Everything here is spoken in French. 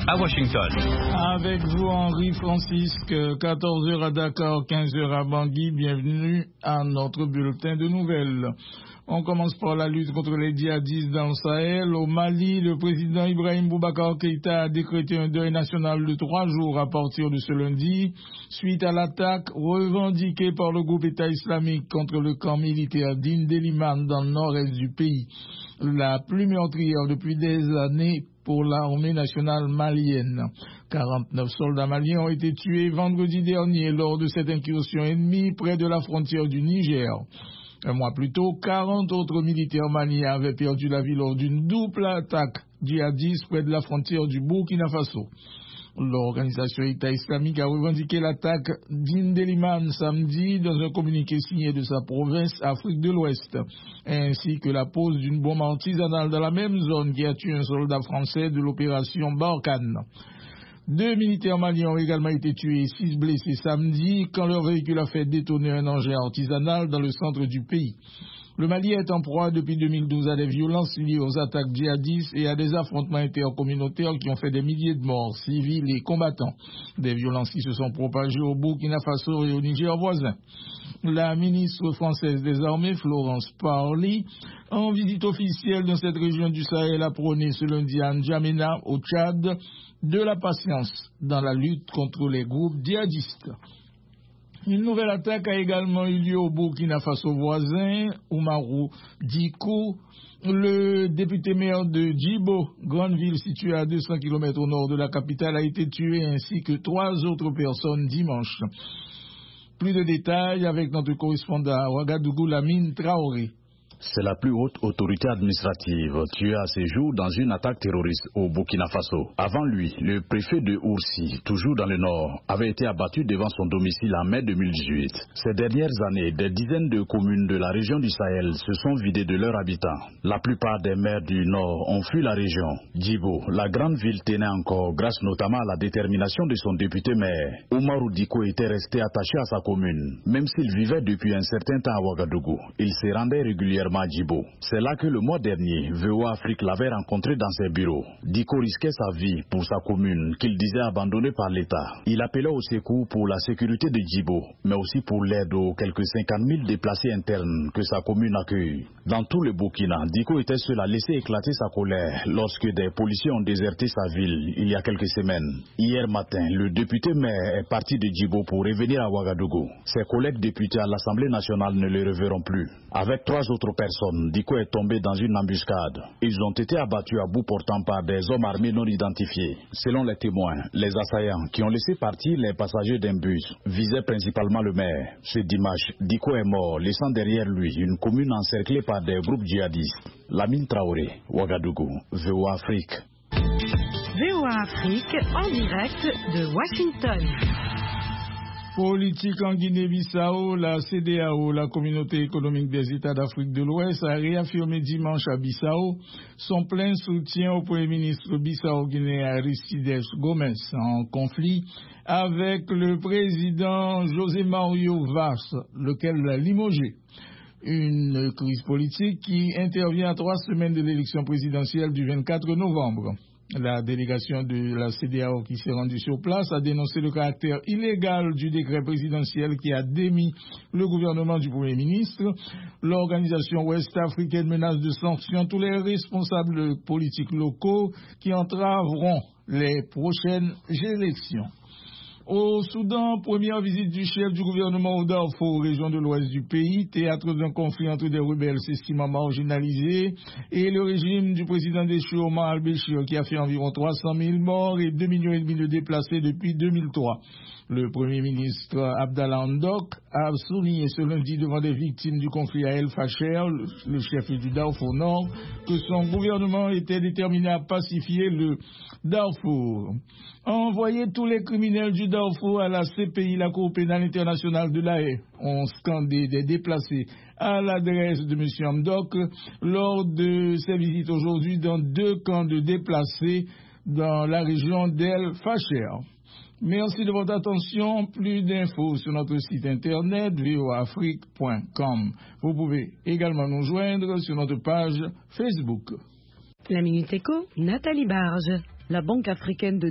à Washington. Avec vous, Henri Francisque, 14h à Dakar, 15h à Bangui. Bienvenue à notre bulletin de nouvelles. On commence par la lutte contre les djihadistes dans le Sahel. Au Mali, le président Ibrahim Boubacar Keïta a décrété un deuil national de 3 jours à partir de ce lundi, suite à l'attaque revendiquée par le groupe État islamique contre le camp militaire d'Indeliman dans le nord-est du pays. La plus meurtrière depuis des années pour l'armée nationale malienne. 49 soldats maliens ont été tués vendredi dernier lors de cette incursion ennemie près de la frontière du Niger. Un mois plus tôt, 40 autres militaires maliens avaient perdu la vie lors d'une double attaque djihadiste près de la frontière du Burkina Faso. L'organisation État islamique a revendiqué l'attaque d'Indeliman samedi dans un communiqué signé de sa province Afrique de l'Ouest, ainsi que la pose d'une bombe artisanale dans la même zone qui a tué un soldat français de l'opération Barkhane. 2 militaires maliens ont également été tués et 6 blessés samedi quand leur véhicule a fait détonner un engin artisanal dans le centre du pays. Le Mali est en proie depuis 2012 à des violences liées aux attaques djihadistes et à des affrontements intercommunautaires qui ont fait des milliers de morts, civils et combattants. Des violences qui se sont propagées au Burkina Faso et au Niger voisin. La ministre française des Armées, Florence Parly, en visite officielle dans cette région du Sahel, a prôné ce lundi à N'Djamena, au Tchad, de la patience dans la lutte contre les groupes djihadistes. Une nouvelle attaque a également eu lieu au Burkina Faso voisin. Oumarou Diko, le député maire de Djibo, grande ville située à 200 km au nord de la capitale, a été tué ainsi que 3 autres personnes dimanche. Plus de détails avec notre correspondant à Ouagadougou, Lamine Traoré. C'est la plus haute autorité administrative tuée à ces jours dans une attaque terroriste au Burkina Faso. Avant lui, le préfet de Oursi, toujours dans le nord, avait été abattu devant son domicile en mai 2018. Ces dernières années, des dizaines de communes de la région du Sahel se sont vidées de leurs habitants. La plupart des maires du nord ont fui la région. Djibo, la grande ville, tenait encore grâce notamment à la détermination de son député maire. Oumarou Diko était resté attaché à sa commune. Même s'il vivait depuis un certain temps à Ouagadougou, il se rendait régulièrement Djibo. C'est là que le mois dernier, VOA Afrique l'avait rencontré dans ses bureaux. Diko risquait sa vie pour sa commune qu'il disait abandonnée par l'État. Il appelait au secours pour la sécurité de Djibo, mais aussi pour l'aide aux quelques 50 000 déplacés internes que sa commune accueille. Dans tout le Burkina, Diko était seul à laisser éclater sa colère lorsque des policiers ont déserté sa ville il y a quelques semaines. Hier matin, le député maire est parti de Djibo pour revenir à Ouagadougou. Ses collègues députés à l'Assemblée nationale ne le reverront plus. Avec 3 autres personnes, Diko est tombé dans une embuscade. Ils ont été abattus à bout portant par des hommes armés non identifiés. Selon les témoins, les assaillants qui ont laissé partir les passagers d'un bus visaient principalement le maire. Ce dimanche, Diko est mort, laissant derrière lui une commune encerclée par des groupes djihadistes. Lamine Traoré, Ouagadougou, VOA Afrique. VOA Afrique en direct de Washington. Politique en Guinée-Bissau, la CEDEAO, la Communauté économique des États d'Afrique de l'Ouest, a réaffirmé dimanche à Bissau son plein soutien au Premier ministre bissau-guinéen Aristides Gomes en conflit avec le président José Mario Vaz, lequel l'a limogé. Une crise politique qui intervient à 3 semaines de l'élection présidentielle du 24 novembre. La délégation de la CEDEAO qui s'est rendue sur place a dénoncé le caractère illégal du décret présidentiel qui a démis le gouvernement du Premier ministre. L'organisation ouest-africaine menace de sanctions tous les responsables politiques locaux qui entraveront les prochaines élections. Au Soudan, première visite du chef du gouvernement au Darfour, région de l'ouest du pays, théâtre d'un conflit entre des rebelles s'estimant marginalisés, et le régime du président déchu Omar al-Béchir qui a fait environ 300 000 morts et 2,5 millions de déplacés depuis 2003. Le Premier ministre Abdallah Hamdok a souligné ce lundi devant des victimes du conflit à El Fasher, le chef du Darfour Nord, que son gouvernement était déterminé à pacifier le Darfour. Envoyer tous les criminels du Darfour à la CPI, la Cour pénale internationale de l'Haye, ont scandé des déplacés à l'adresse de M. Hamdok lors de ses visites aujourd'hui dans 2 camps de déplacés dans la région d'El Fasher. Merci de votre attention. Plus d'infos sur notre site internet voaafrique.com. Vous pouvez également nous joindre sur notre page Facebook. La Minute Éco, Nathalie Barge. La Banque africaine de